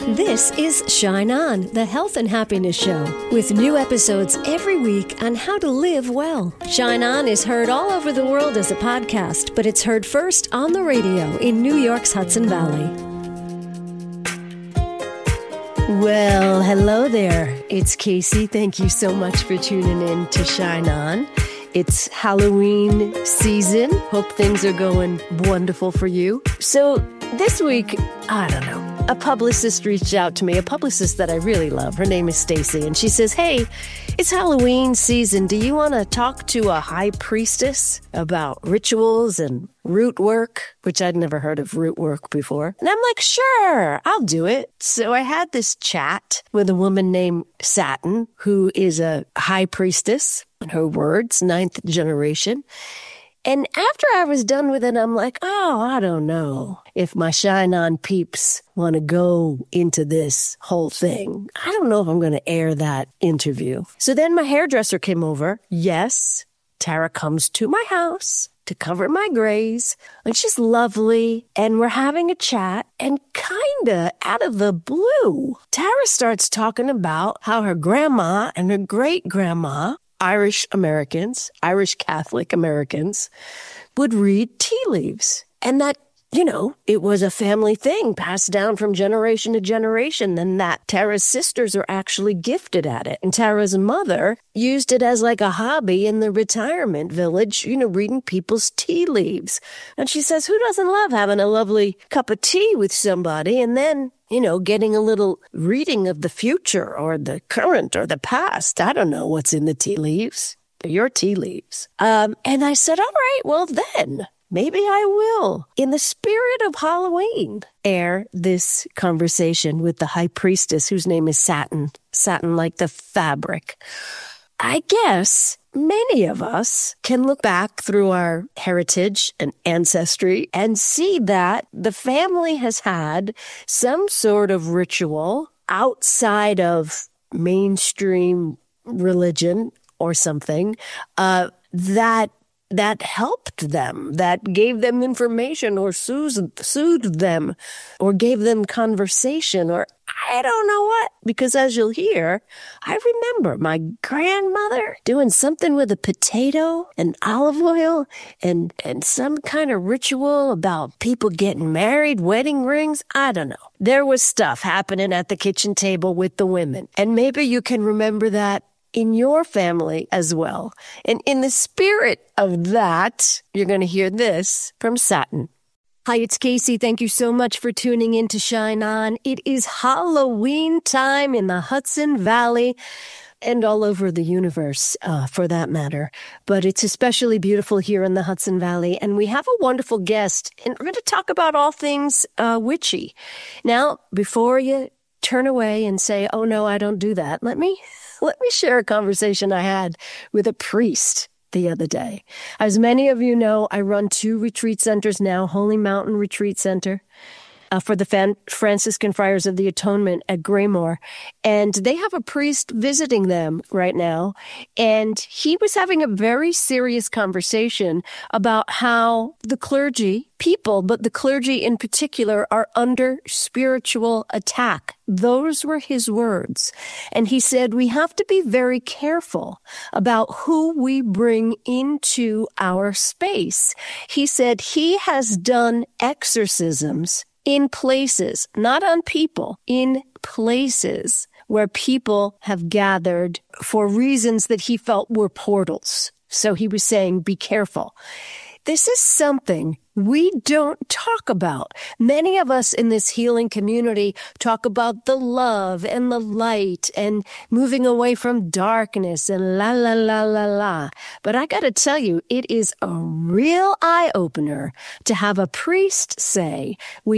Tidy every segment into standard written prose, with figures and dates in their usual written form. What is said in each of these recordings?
This is Shine On, the health and happiness show, with new episodes every week on how to live well. Shine On is heard all over the world as a podcast, but it's heard first on the radio in New York's Hudson Valley. Well, hello there. It's Casey. Thank you so much for tuning in to Shine On. It's Halloween season. Hope things are going wonderful for you. So this week, I don't know, a publicist reached out to me, a publicist that I really love. Her name is Stacy, and she says, hey, it's Halloween season. Do you want to talk to a high priestess about rituals and root work? Which I'd never heard of root work before. And I'm like, sure, I'll do it. So I had this chat with a woman named Satin, who is a high priestess, in her words, 9th generation. And after I was done with it, I'm like, oh, I don't know if my Shine On peeps want to go into this whole thing. I don't know if I'm going to air that interview. So then my hairdresser came over. Yes, Tara comes to my house to cover my grays, and she's lovely, and we're having a chat, and kinda out of the blue, Tara starts talking about how her grandma and her great-grandma, Irish Americans, Irish Catholic Americans, would read tea leaves. And that, you know, it was a family thing passed down from generation to generation, and that Tara's sisters are actually gifted at it. And Tara's mother used it as like a hobby in the retirement village, you know, reading people's tea leaves. And she says, who doesn't love having a lovely cup of tea with somebody and then, you know, getting a little reading of the future or the current or the past? I don't know what's in the tea leaves. They're your tea leaves. And I said, all right, well then, maybe I will, in the spirit of Halloween, air this conversation with the high priestess whose name is Satin. Satin like the fabric. I guess many of us can look back through our heritage and ancestry and see that the family has had some sort of ritual outside of mainstream religion or something that helped them, that gave them information or soothed them or gave them conversation or I don't know what. Because as you'll hear, I remember my grandmother doing something with a potato and olive oil and some kind of ritual about people getting married, wedding rings. I don't know. There was stuff happening at the kitchen table with the women. And maybe you can remember that in your family as well. And in the spirit of that, you're going to hear this from Satin. Hi, it's Casey. Thank you so much for tuning in to Shine On. It is Halloween time in the Hudson Valley and all over the universe, for that matter. But it's especially beautiful here in the Hudson Valley. And we have a wonderful guest, and we're going to talk about all things witchy. Now, before you turn away and say, oh, no, I don't do that, let me share a conversation I had with a priest the other day. As many of you know, I run 2 retreat centers now, Holy Mountain Retreat Center for the Franciscan Friars of the Atonement at Graymoor. And they have a priest visiting them right now. And he was having a very serious conversation about how the clergy, people, but the clergy in particular, are under spiritual attack. Those were his words. And he said, we have to be very careful about who we bring into our space. He said he has done exorcisms in places, not on people, in places where people have gathered for reasons that he felt were portals. So he was saying, be careful. This is something we don't talk about. Many of us in this healing community talk about the love and the light and moving away from darkness and la, la, la, la, la. But I got to tell you, it is a real eye-opener to have a priest say,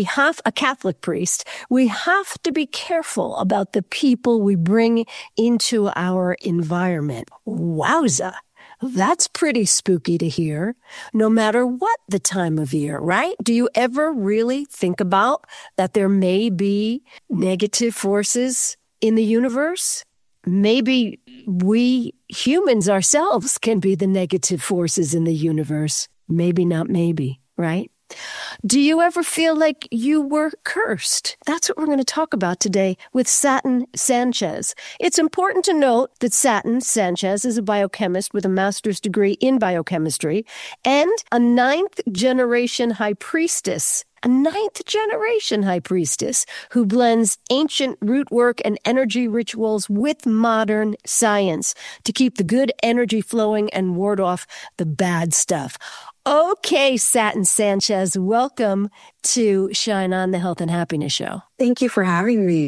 a Catholic priest, we have to be careful about the people we bring into our environment. Wowza. That's pretty spooky to hear, no matter what the time of year, right? Do you ever really think about that there may be negative forces in the universe? Maybe we humans ourselves can be the negative forces in the universe. Maybe not maybe, right? Do you ever feel like you were cursed? That's what we're going to talk about today with Satin Sanchez. It's important to note that Satin Sanchez is a biochemist with a master's degree in biochemistry and a ninth-generation high priestess. A ninth-generation high priestess who blends ancient root work and energy rituals with modern science to keep the good energy flowing and ward off the bad stuff. Okay, Satin Sanchez, welcome to Shine On, the Health and Happiness Show. Thank you for having me.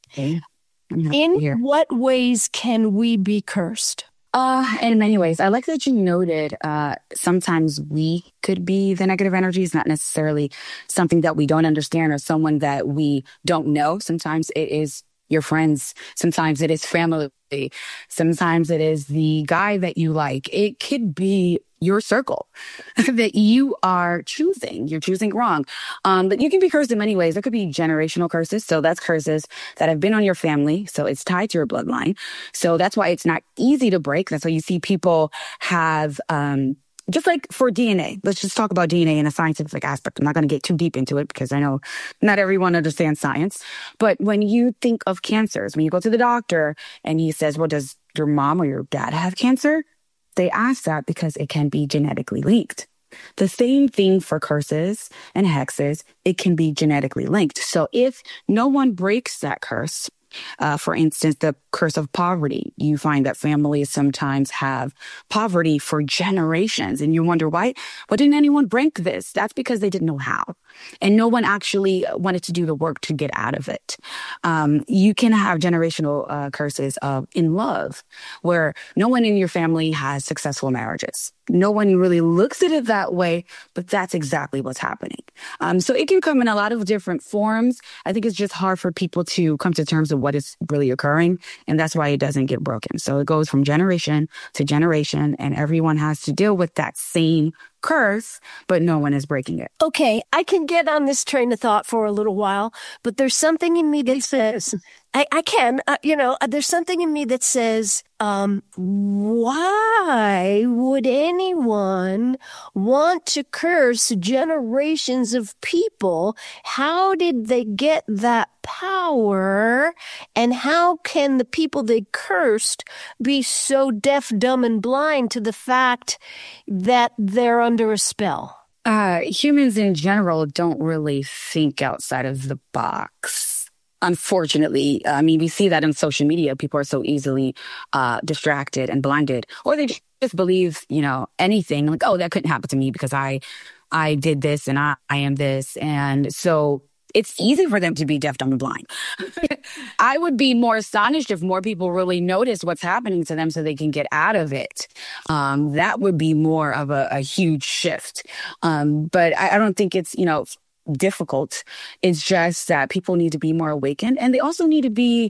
In what ways can we be cursed? In many ways. I like that you noted sometimes we could be the negative energies, not necessarily something that we don't understand or someone that we don't know. Sometimes it is your friends. Sometimes it is family. Sometimes it is the guy that you like. It could be your circle that you are choosing. You're choosing wrong. But you can be cursed in many ways. There could be generational curses. So that's curses that have been on your family. So it's tied to your bloodline. So that's why it's not easy to break. That's why you see people have, just like for DNA, let's just talk about DNA in a scientific aspect. I'm not going to get too deep into it because I know not everyone understands science. But when you think of cancers, when you go to the doctor and he says, well, does your mom or your dad have cancer? They ask that because it can be genetically linked. The same thing for curses and hexes, it can be genetically linked. So if no one breaks that curse, for instance, the curse of poverty, you find that families sometimes have poverty for generations and you wonder why didn't anyone break this? That's because they didn't know how. And no one actually wanted to do the work to get out of it. You can have generational curses of in love, where no one in your family has successful marriages. No one really looks at it that way, but that's exactly what's happening. So it can come in a lot of different forms. I think it's just hard for people to come to terms with what is really occurring. And that's why it doesn't get broken. So it goes from generation to generation, and everyone has to deal with that same curse, but no one is breaking it. Okay, I can get on this train of thought for a little while, but there's something in me that says, there's something in me that says, why would anyone want to curse generations of people? How did they get that power? And how can the people they cursed be so deaf, dumb, and blind to the fact that they're under a spell? Humans in general don't really think outside of the box. Unfortunately, we see that in social media. People are so easily distracted and blinded, or they just believe, anything like, oh, that couldn't happen to me because I did this and I am this. And so it's easy for them to be deaf, dumb, and blind. I would be more astonished if more people really notice what's happening to them so they can get out of it. That would be more of a huge shift. But I don't think it's, difficult. It's just that people need to be more awakened, and they also need to be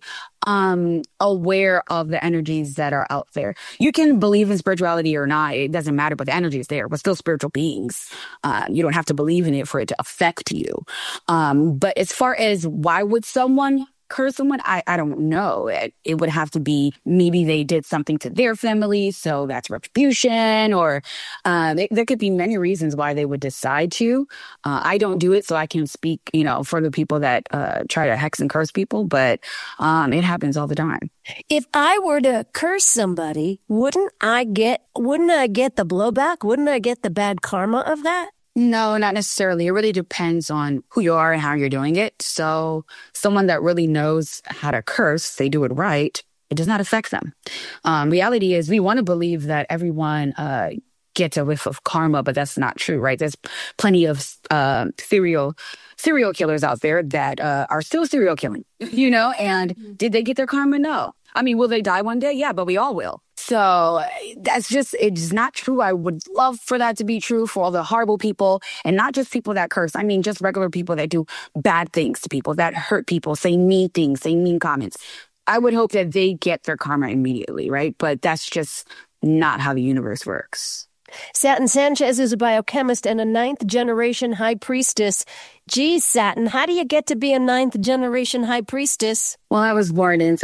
aware of the energies that are out there. You can believe in spirituality or not. It doesn't matter, but the energy is there. We're still spiritual beings. You don't have to believe in it for it to affect you. But as far as why would someone curse someone, I don't know. It would have to be maybe they did something to their family, so that's retribution, or there could be many reasons why they would decide to. I don't do it, so I can speak, for the people that try to hex and curse people, but it happens all the time. If I were to curse somebody, wouldn't I get the blowback? Wouldn't I get the bad karma of that? No, not necessarily. It really depends on who you are and how you're doing it. So someone that really knows how to curse, they do it right, it does not affect them. Reality is we want to believe that everyone gets a whiff of karma, but that's not true, right? There's plenty of serial killers out there that are still serial killing, and did they get their karma? No. Will they die one day? Yeah, but we all will. So it's not true. I would love for that to be true for all the horrible people, and not just people that curse. Just regular people that do bad things to people, that hurt people, say mean things, say mean comments. I would hope that they get their karma immediately, right? But that's just not how the universe works. Satin Sanchez is a biochemist and a ninth-generation high priestess. Geez, Satin, how do you get to be a ninth-generation high priestess? Well, I was born into it.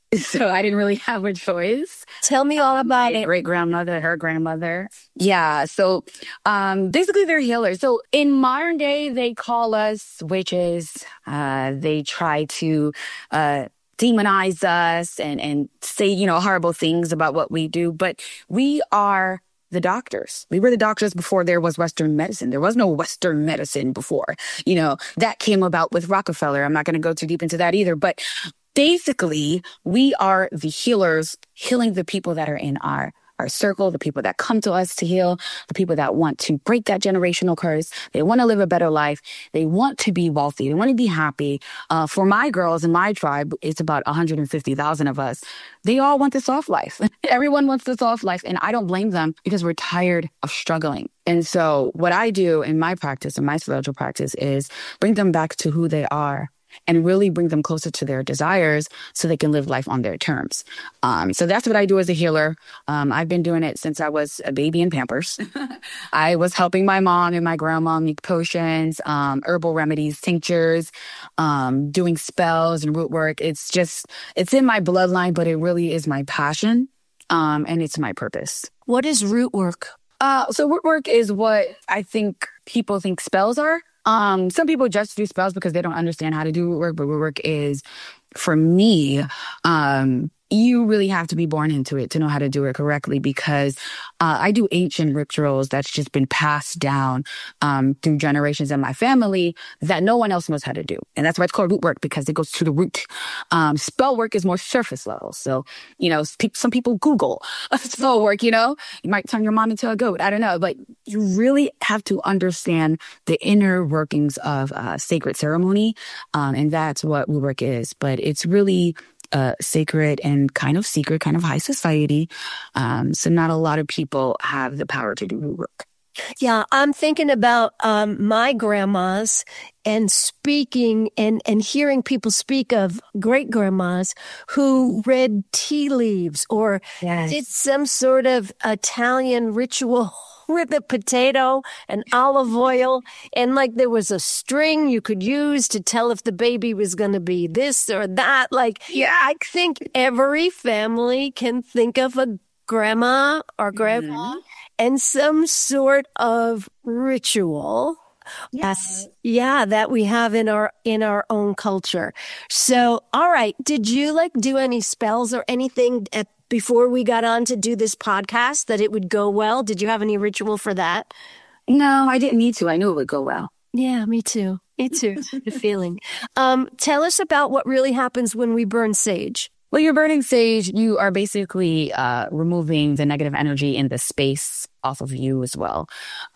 So I didn't really have a choice. Tell me all about it. Great grandmother, her grandmother. Yeah. So, basically they're healers. So in modern day, they call us witches. They try to, demonize us and say, horrible things about what we do. But we are the doctors. We were the doctors before there was Western medicine. There was no Western medicine before. That came about with Rockefeller. I'm not going to go too deep into that either. But basically, we are the healers, healing the people that are in our circle, the people that come to us to heal, the people that want to break that generational curse. They want to live a better life. They want to be wealthy. They want to be happy. For my girls in my tribe, it's about 150,000 of us. They all want the soft life. Everyone wants the soft life. And I don't blame them because we're tired of struggling. And so what I do in my practice, in my spiritual practice, is bring them back to who they are and really bring them closer to their desires so they can live life on their terms. So that's what I do as a healer. I've been doing it since I was a baby in Pampers. I was helping my mom and my grandma make potions, herbal remedies, tinctures, doing spells and root work. It's in my bloodline, but it really is my passion. And it's my purpose. What is root work? So root work is what I think people think spells are. Some people just do spells because they don't understand how to do root work, but root work is, for me, you really have to be born into it to know how to do it correctly because I do ancient rituals that's just been passed down through generations in my family that no one else knows how to do. And that's why it's called root work, because it goes to the root. Spell work is more surface level. So, some people Google spell work, you might turn your mom into a goat. I don't know. But you really have to understand the inner workings of sacred ceremony. And that's what root work is. But it's really sacred and kind of secret, kind of high society. So not a lot of people have the power to do root work. Yeah, I'm thinking about my grandmas and speaking and hearing people speak of great grandmas who read tea leaves or did some sort of Italian ritual with a potato and olive oil. And there was a string you could use to tell if the baby was going to be this or that. I think every family can think of a grandma or grandpa and some sort of ritual. Yes. Yeah, that we have in our own culture. So, all right. Did you do any spells or anything before we got on to do this podcast that it would go well? Did you have any ritual for that? No, I didn't need to. I knew it would go well. Yeah, me too. Me too. The feeling. Tell us about what really happens when we burn sage. Well, you're burning sage. You are basically removing the negative energy in the space off of you as well.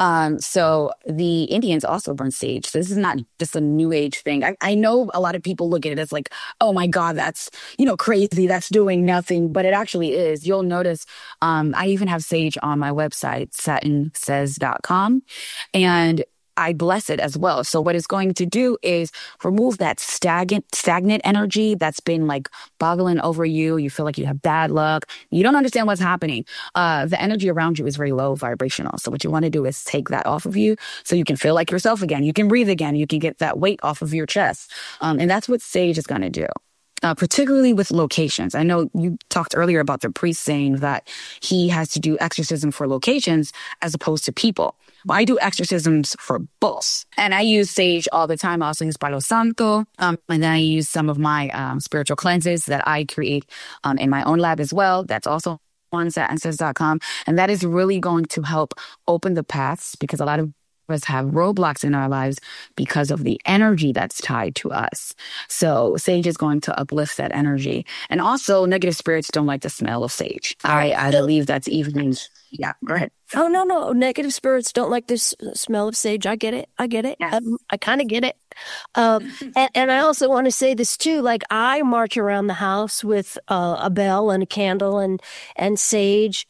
So the Indians also burn sage. So this is not just a new age thing. I know a lot of people look at it as oh my God, that's, crazy. That's doing nothing. But it actually is. You'll notice I even have sage on my website, satinsays.com. And I bless it as well. So what it's going to do is remove that stagnant energy that's been boggling over you. You feel like you have bad luck. You don't understand what's happening. The energy around you is very low vibrational. So what you want to do is take that off of you so you can feel like yourself again. You can breathe again. You can get that weight off of your chest. And that's what sage is going to do. Particularly with locations. I know you talked earlier about the priest saying that he has to do exorcism for locations as opposed to people. Well, I do exorcisms for both. And I use sage all the time. I also use Palo Santo. And then I use some of my spiritual cleanses that I create in my own lab as well. That's also on satinsays.com. And that is really going to help open the paths because a lot of us have roadblocks in our lives because of the energy that's tied to us. So sage is going to uplift that energy. And also negative spirits don't like the smell of sage. I believe that's even, yeah, go ahead. Oh, no. Negative spirits don't like this smell of sage. I get it. Yes. I kind of get it. And I also want to say this too, I march around the house with a bell and a candle and sage.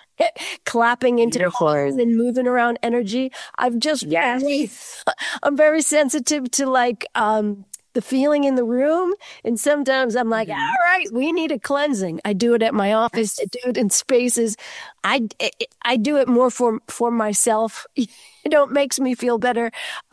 Clapping into the floors and moving around energy. I'm very sensitive to the feeling in the room. And sometimes I'm all right, we need a cleansing. I do it at my office. I do it in spaces. I do it more for myself. makes me feel better.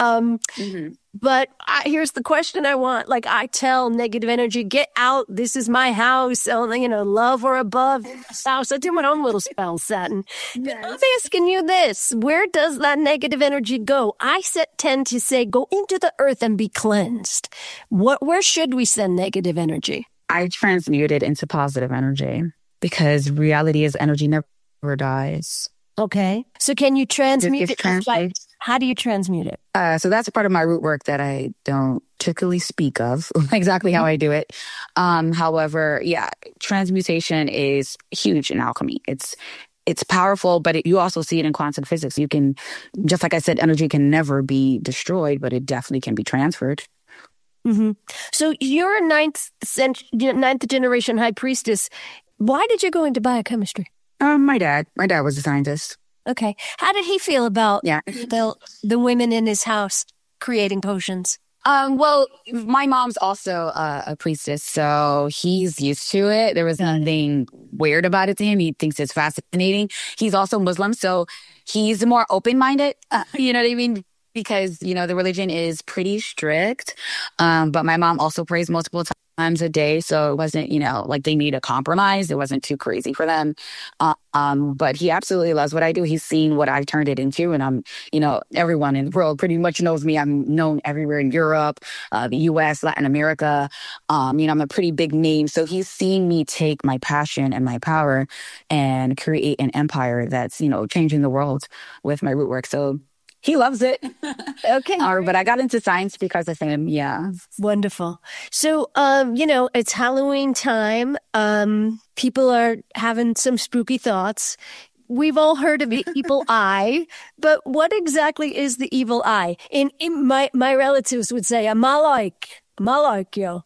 But here's the question I want. Like, I tell negative energy, get out. This is my house. Love or above this house. I do my own little spell, Satin. Yes. I'm asking you this. Where does that negative energy go? I tend to say, go into the earth and be cleansed. Where should we send negative energy? I transmute it into positive energy because reality is energy never dies. Okay. So can you transmute it? How do you transmute it? So that's a part of my root work that I don't typically speak of, exactly how I do it. However, transmutation is huge in alchemy. It's powerful, but you also see it in quantum physics. You can, just like I said, energy can never be destroyed, but it definitely can be transferred. Mm-hmm. So you're a ninth generation high priestess. Why did you go into biochemistry? My dad was a scientist. Okay. How did he feel about the women in his house creating potions? Well, my mom's also a priestess, so he's used to it. There was nothing weird about it to him. He thinks it's fascinating. He's also Muslim, so he's more open-minded. You know what I mean? Because, the religion is pretty strict. But my mom also prays multiple times a day. So it wasn't, like they need a compromise. It wasn't too crazy for them. But he absolutely loves what I do. He's seen what I've turned it into. And I'm, everyone in the world pretty much knows me. I'm known everywhere in Europe, the US, Latin America. I'm a pretty big name. So he's seen me take my passion and my power and create an empire that's, changing the world with my root work. So he loves it. Okay. But I got into science because of him. Yeah. Wonderful. So, it's Halloween time. People are having some spooky thoughts. We've all heard of the evil eye, but what exactly is the evil eye? In my relatives would say, Malak, yo.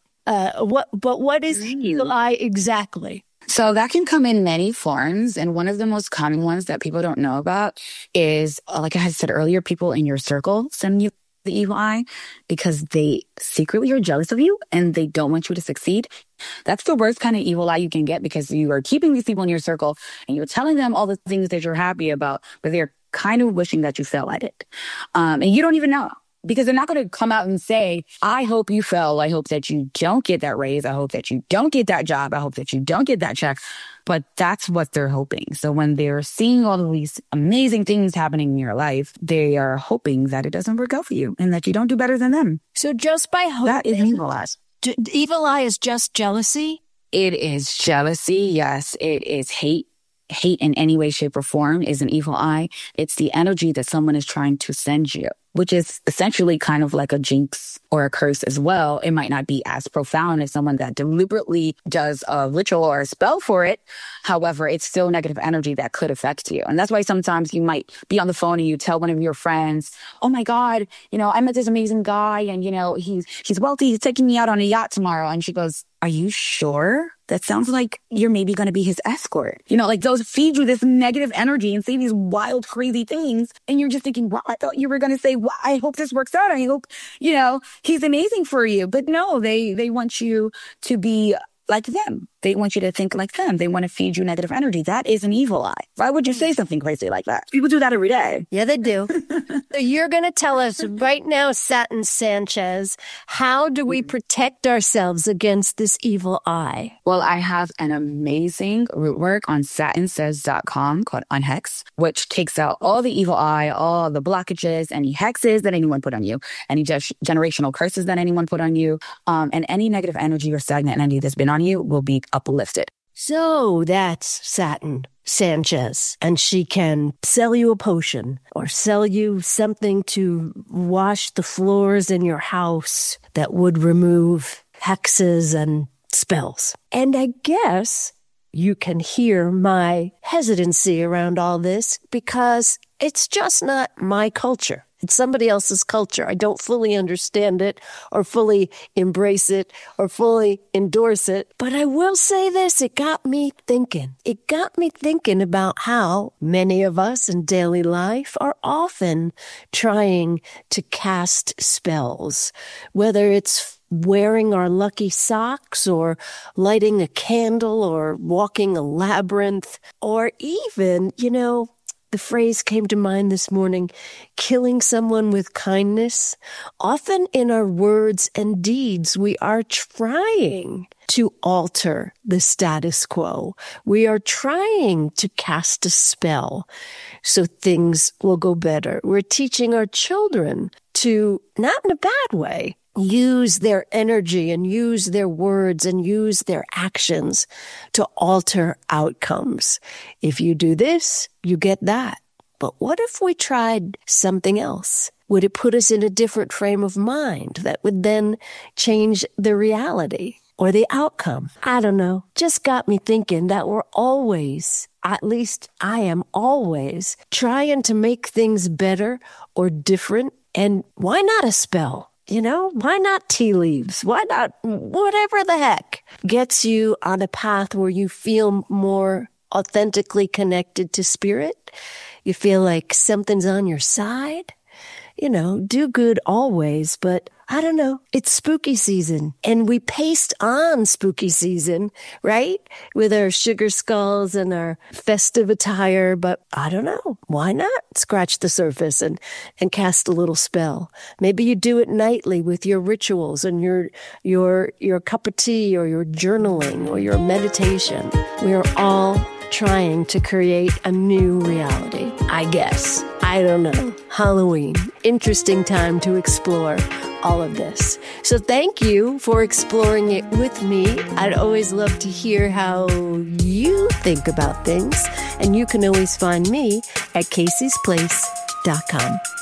What is the evil eye exactly? So that can come in many forms. And one of the most common ones that people don't know about is, like I had said earlier, people in your circle send you the evil eye because they secretly are jealous of you and they don't want you to succeed. That's the worst kind of evil eye you can get because you are keeping these people in your circle and you're telling them all the things that you're happy about, but they're kind of wishing that you fail at it. And you don't even know. Because they're not going to come out and say, I hope you fail. I hope that you don't get that raise. I hope that you don't get that job. I hope that you don't get that check. But that's what they're hoping. So when they're seeing all of these amazing things happening in your life, they are hoping that it doesn't work out for you and that you don't do better than them. So just by hoping. That is evil eye. Evil eye is just jealousy? It is jealousy. Yes. It is hate. Hate in any way, shape, or form is an evil eye. It's the energy that someone is trying to send you, which is essentially kind of like a jinx or a curse as well. It might not be as profound as someone that deliberately does a ritual or a spell for it. However, it's still negative energy that could affect you. And that's why sometimes you might be on the phone and you tell one of your friends, oh my God, I met this amazing guy and, he's wealthy. He's taking me out on a yacht tomorrow. And she goes, are you sure? That sounds like you're maybe going to be his escort. Like those feed you this negative energy and say these wild, crazy things. And you're just thinking, wow, I thought you were going to say, well, I hope this works out. I hope, he's amazing for you. But no, they want you to be like them. They want you to think like them. They want to feed you negative energy. That is an evil eye. Why would you say something crazy like that? People do that every day. Yeah, they do. So you're going to tell us right now, Satin Sanchez, how do we protect ourselves against this evil eye? Well, I have an amazing root work on satinsays.com called Unhex, which takes out all the evil eye, all the blockages, any hexes that anyone put on you, any generational curses that anyone put on you, and any negative energy or stagnant energy that's been on you will be uplifted. So that's Satin Sanchez, and she can sell you a potion or sell you something to wash the floors in your house that would remove hexes and spells. And I guess you can hear my hesitancy around all this because it's just not my culture. It's somebody else's culture. I don't fully understand it or fully embrace it or fully endorse it. But I will say this, it got me thinking. It got me thinking about how many of us in daily life are often trying to cast spells, whether it's wearing our lucky socks or lighting a candle or walking a labyrinth or even, The phrase came to mind this morning, killing someone with kindness. Often in our words and deeds, we are trying to alter the status quo. We are trying to cast a spell so things will go better. We're teaching our children to, not in a bad way, use their energy and use their words and use their actions to alter outcomes. If you do this, you get that. But what if we tried something else? Would it put us in a different frame of mind that would then change the reality or the outcome? I don't know. Just got me thinking that we're always, at least I am always, trying to make things better or different. And why not a spell? You know, why not tea leaves? Why not whatever the heck gets you on a path where you feel more authentically connected to spirit? You feel like something's on your side? You know, do good always, but I don't know. It's spooky season and we paste on spooky season, right? With our sugar skulls and our festive attire, but I don't know. Why not scratch the surface and cast a little spell? Maybe you do it nightly with your rituals and your cup of tea or your journaling or your meditation. We are all trying to create a new reality, I guess. I don't know. Halloween. Interesting time to explore all of this. So thank you for exploring it with me. I'd always love to hear how you think about things. And you can always find me at Casey'sPlace.com.